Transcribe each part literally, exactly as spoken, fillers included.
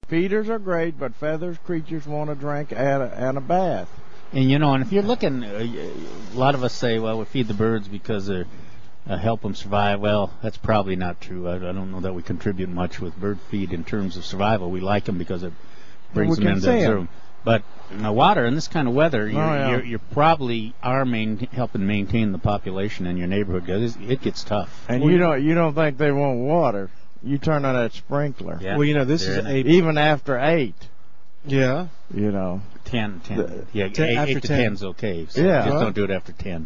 feeders are great, but feathers creatures want a drink and a, and a bath. And, you know, and if you're looking, uh, a lot of us say, well, we feed the birds because they uh, help them survive. Well, that's probably not true. I, I don't know that we contribute much with bird feed in terms of survival. We like them because it brings well, we them in to observe them. But in the water, in this kind of weather, you're, oh, yeah. you're, you're probably are main, helping maintain the population in your neighborhood because it gets tough. And well, you don't you don't think they want water. You turn on that sprinkler. Yeah. Well, you know, this They're is eight. Even after eight. Yeah. You know. Ten, ten. The, yeah, ten, eight, after eight to ten. ten's okay. So yeah. Just What? don't do it after ten.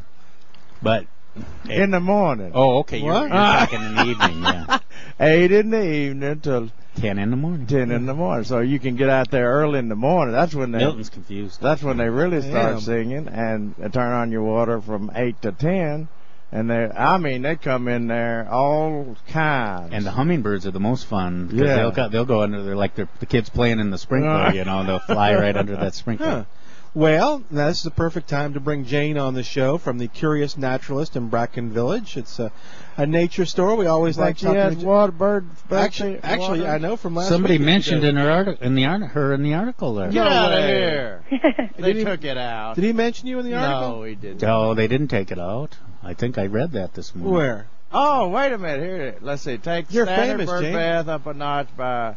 But in the morning. Oh, okay. You're, you're talking in the evening, yeah. Eight in the evening till ten in the morning. Ten in the morning. So you can get out there early in the morning. That's when they. Milton's confused. That's when they really start Damn. singing and turn on your water from eight to ten. And they, I mean, they come in there all kinds. And the hummingbirds are the most fun. Cause Yeah. They'll go, they'll go under there like they're the kids playing in the sprinkler, you know, and they'll fly right under that sprinkler. Huh. Well, now this is the perfect time to bring Jane on the show from the Curious Naturalist in Bracken Village. It's a, a nature store. We always But like she talking has to water bird. Actually, bird actually, water. I know from last Somebody week. mentioned that- in her article, in the art- her in the article there. Get No out of way. here. They Did he- took it out. Did he mention you in the article? No, he didn't. Oh, they didn't take it out. I think I read that this morning. Where? Oh, wait a minute. Here, let's see. Take You're standard famous, bird Jane. bath up a notch by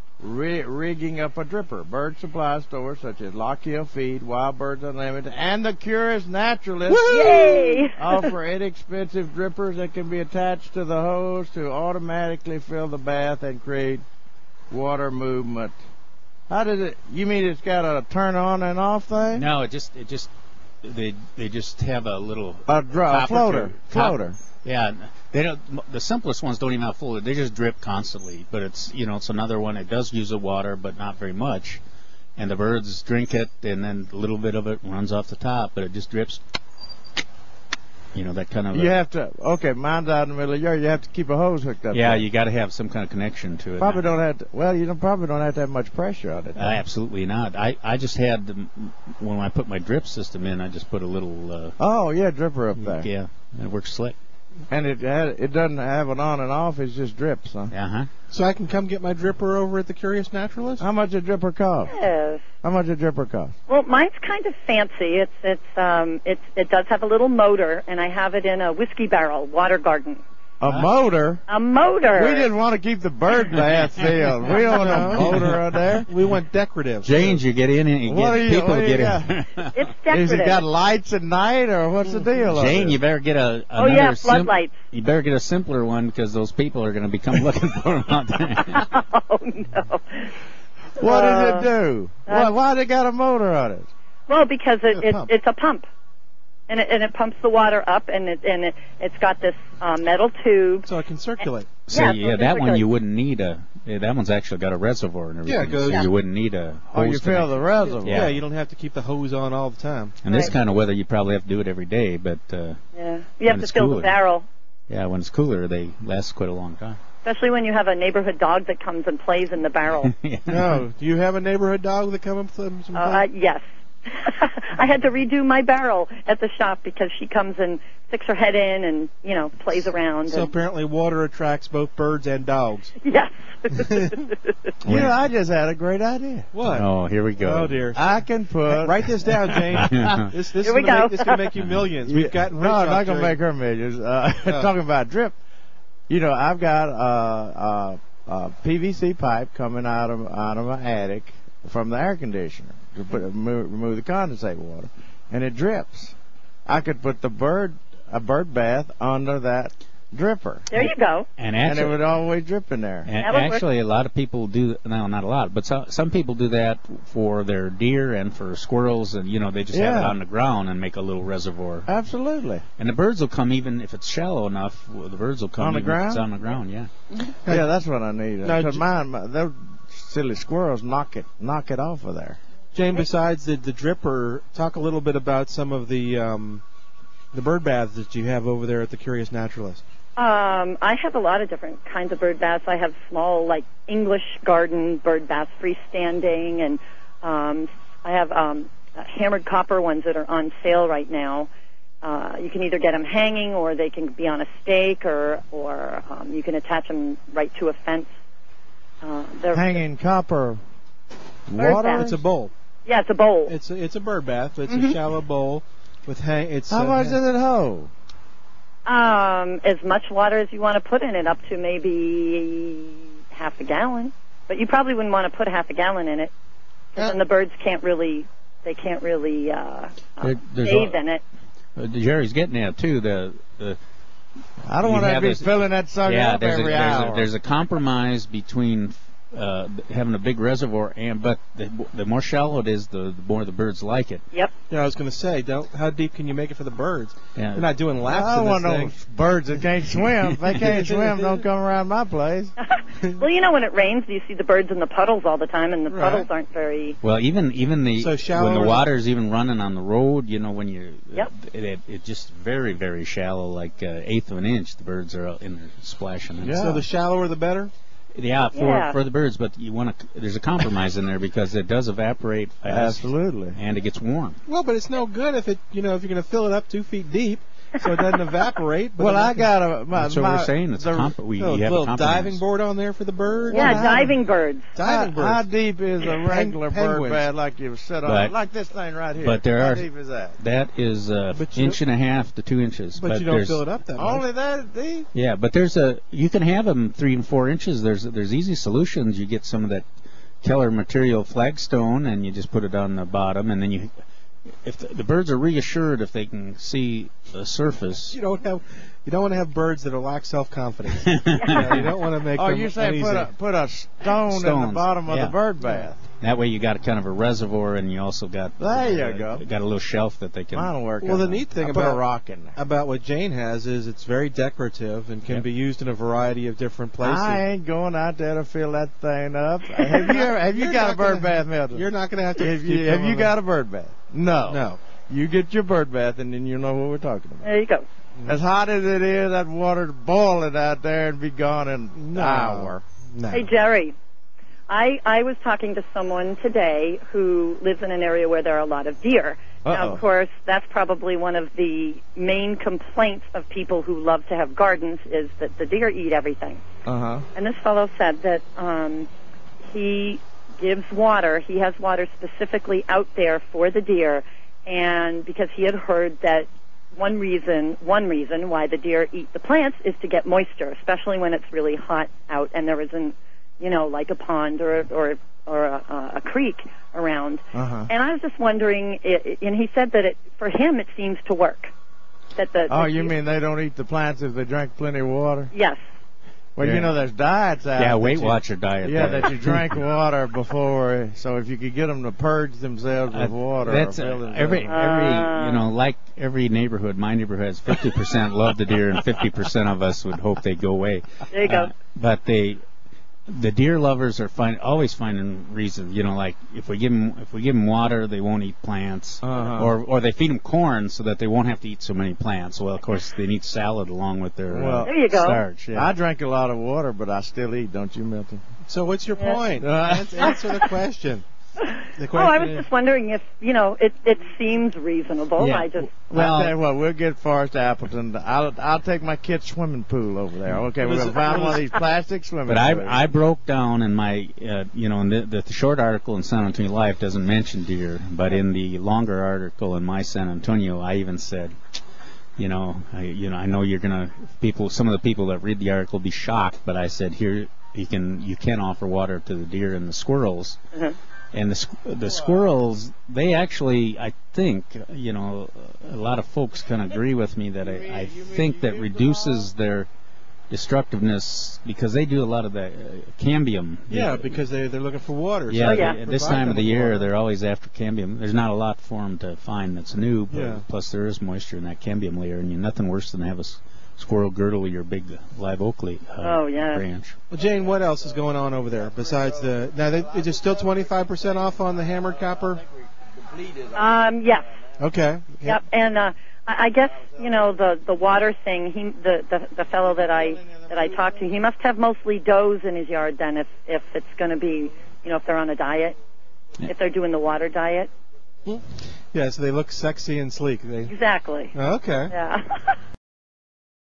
ri- rigging up a dripper. Bird supply stores such as Lockhill Feed, Wild Birds Unlimited, and the Curious Naturalist Yay! offer inexpensive drippers that can be attached to the hose to automatically fill the bath and create water movement. How did it? You mean it's got a turn on and off thing? No, it just it just they they just have a little A, dr- a copper floater. tube. Floater. Cop- Yeah, they don't. The simplest ones don't even have floater. They just drip constantly. But it's you know it's another one. It does use the water, but not very much. And the birds drink it, and then a little bit of it runs off the top, but it just drips. You know that kind of. You a, have to. Okay, mine's out in the middle of the yard. You have to keep a hose hooked up. yeah, there. you got to have some kind of connection to it. Probably don't have to. Well, you don't probably don't have to have much pressure on it. Uh, absolutely not. I, I just had the, when I put my drip system in, I just put a little. Uh, Oh yeah, dripper up there. yeah, and it works slick. And it had, it doesn't have it on and off. It just drips. Huh? Uh huh. So I can come get my dripper over at the Curious Naturalist? How much a dripper cost? Yes. How much a dripper cost? Well, mine's kind of fancy. It's it's um it's it does have a little motor, and I have it in a whiskey barrel water garden. A motor. A motor. We didn't want to keep the bird bath filled. We don't want a motor on there. We went decorative. James, you get in and you What get are you- people what do you get got? in. It's Is decorative. it got lights at night or what's the deal? on Jane, it? you better get a Oh, another yeah, sim- floodlights. you better get a simpler one because those people are going to become looking for them out there. Oh no. What does Uh, it do? uh, Why, why they got a motor on it? Well, because it, A it pump. it's a pump, and it and it pumps the water up, and it and it it's got this uh, metal tube. So I can circulate. So Yeah, yeah, so that one basically- you wouldn't need a. Yeah, that one's actually got a reservoir and everything. Yeah, it goes- so Yeah. you wouldn't need a. Oh, you hose fill the connection. reservoir. Yeah. Yeah. you don't have to keep the hose on all the time. In this Right. kind of weather, you probably have to do it every day, but uh, Yeah. You have When to it's fill cooler. the barrel, yeah, when it's cooler, they last quite a long time. especially when you have a neighborhood dog that comes and plays in the barrel. yeah. No, do you have a neighborhood dog that come up some? some Uh, uh, yes. I had to redo my barrel at the shop because she comes and sticks her head in and, you know, plays around. So and, apparently water attracts both birds and dogs. yes. You know, I just had a great idea. What? Oh, here we go. Oh, dear. I can put. Write this down, Jane. This, this Here is we gonna go. Make, this is going to make you millions. We've gotten rich No, I'm off not gonna Jane. make her millions. Uh, Oh. Talking about drip. You know, I've got a, a, a P V C pipe coming out of out of my attic from the air conditioner to put remove, remove the condensate water, and it drips. I could put the bird a bird bath under that dripper, There you go. And and it actually, would always drip in there. and That would work. actually, a lot of people do. No, not a lot, but so, some people do that for their deer and for squirrels, and you know they just have it Yeah. on the ground and make a little reservoir. Absolutely. And the birds will come even if it's shallow enough. well, The birds will come On the even if it's ground? on the ground. Yeah. Yeah, that's what I need. Now, Because J- mine, my- those silly squirrels knock it knock it off of there. Jane, besides the, the dripper, talk a little bit about some of the um, the bird baths that you have over there at the Curious Naturalist. Um, I have a lot of different kinds of bird baths. I have small, like English garden bird baths, freestanding, and um, I have um, uh, hammered copper ones that are on sale right now. Uh, you can either get them hanging, or they can be on a stake, or or um, you can attach them right to a fence. Uh, they're Hanging copper. Bird Water? bath. It's a bowl. Yeah, it's a bowl. It's a, it's a bird bath. But it's Mhm. a shallow bowl with hang. It's How uh, much does it hold? Um, as much water as you want to put in it, up to maybe half a gallon. But you probably wouldn't want to put half a gallon in it, because Uh, then the birds can't really, they can't really uh, uh, There- there's bathe a- in it. Uh, Jerry's getting at too. The, the I don't You want to have be this- filling that sucker yeah, up there's a, every there's hour. a there's a compromise between uh, having a big reservoir and but the, the more shallow it is, the, the more the birds like it. Yep. Yeah, I was going to say, don't. How deep can you make it for the birds? Yeah. They're not doing laps I don't in want this no thing. birds that can't swim. If they can't swim, don't come around my place. Well, you know, when it rains, you see the birds in the puddles all the time, and the Right. puddles aren't very. Well, even even the So when shallower the than- water's even running on the road, you know, when you Yep. it, it, it just very very shallow, like uh, eighth of an inch. The birds are out in there splashing. in. Yeah. So the shallower the better. Yeah, for Yeah. for the birds, but you want to. There's a compromise in there because it does evaporate fast, Absolutely. and it gets warm. Well, but it's no good if it, you know, if you're going to fill it up two feet deep, so it doesn't evaporate. But Well, then I you can- got a. My, That's what my, we're saying. It's the, a comp- we, Oh, we have little a compromise. diving board on there for the birds. Yeah, Well, diving birds. diving how, how birds. deep is a regular bird penguins. bath like you sit on? But- Like this thing right here. but there how are- deep is that? That is uh, But you inch and a half to two inches. But, you don't there's, fill it up that much. Only that deep? Yeah, but there's a you can have them three and four inches. There's there's easy solutions. You get some of that Keller material flagstone, and you just put it on the bottom, and then you. If the, the birds are reassured if they can see the surface. You don't have, you don't want to have birds that are lack self-confidence. you, know, you don't want to make Oh, them you're saying put uneasy. a put a stone in the Stones, bottom of yeah. the bird bath? That way you got a kind of a reservoir, and you also got There you uh, go. got a little shelf that they can. Mine'll work. Well, out. the neat thing I put about- a rock in there. about what Jane has is it's very decorative and can Yep. be used in a variety of different places. I ain't going out there to fill that thing up. Have you ever, have you You're got a not bird gonna- bath, Milton? You're not going to have to. Have keep you, have going you on got a bird bath? No. that. No. You get your bird bath, and then you know what we're talking about. There you go. As hot as it is, that water boiling out there and be gone in an No. hour. No. Hey, Jerry. I, I was talking to someone today who lives in an area where there are a lot of deer. Now, Uh-oh. of course, that's probably one of the main complaints of people who love to have gardens is that the deer eat everything. Uh huh. And this fellow said that um, he gives water. He has water specifically out there for the deer, and because he had heard that one reason one reason why the deer eat the plants is to get moisture, especially when it's really hot out and there isn't, you know, like a pond or or or a, a creek around. Uh huh. And I was just wondering, i and he said that it, for him it seems to work. That the Oh, the you deer- mean they don't eat the plants if they drink plenty of water? yes. Well, Yeah. you know, there's diets out. Yeah, that Weight you- Watcher diet. Yeah, there. that you drink water before. So if you could get them to purge themselves with Uh, water, That's or uh, fill themselves- every every Ah. you know like every neighborhood. My neighborhood has fifty percent love the deer, and fifty percent of us would hope they go away. There you go. Uh, but they, the deer lovers are find always finding reasons. You know, like if we give them if we give them water, they won't eat plants, Uh-huh. or or they feed them corn so that they won't have to eat so many plants. Well, of course they need salad along with their Well, uh, There you go. starch. Yeah. I drink a lot of water, but I still eat. Don't you, Milton? So what's your Yeah. point? Uh, Ans- Answer the question. The Oh, question I was is, just wondering if, you know, it it seems reasonable. Yeah. I just Well- I'll tell you what, we'll get Forrest Appleton. I'll I'll take my kid's swimming pool over there. Okay, we're What is gonna it- find what one of is- these plastic swimming But I pools. I broke down in my uh, you know in the, the the short article in San Antonio Life doesn't mention deer, but in the longer article in my San Antonio, I even said, you know, I, you know I know you're gonna people some of the people that read the article be shocked, but I said here you can you can offer water to the deer and the squirrels. Mhm. And the squ- the squirrels, they actually, I think, you know, a lot of folks can agree with me that I, I think that reduces their destructiveness because they do a lot of the uh, cambium. yeah, because they they're looking for water. so Yeah, Oh, yeah. they- at this provide time them of the with year, water. they're always after cambium. There's not a lot for them to find that's new, but Yeah. plus there is moisture in that cambium layer, and you're nothing worse than to have a s- squirrel girdle your big live oak le- uh, Oh, yeah. branch. Well, Jane, what else is going on over there besides the? Now, they, is it still twenty-five percent off on the hammered copper? um yes. Okay. Yep, and uh, I I guess you know the the water thing. He the, the the fellow that I that I talked to, he must have mostly does in his yard. Then, if if it's going to be, you know, if they're on a diet, if they're doing the water diet. Yeah, so they look sexy and sleek. They. Exactly. Okay. Yeah.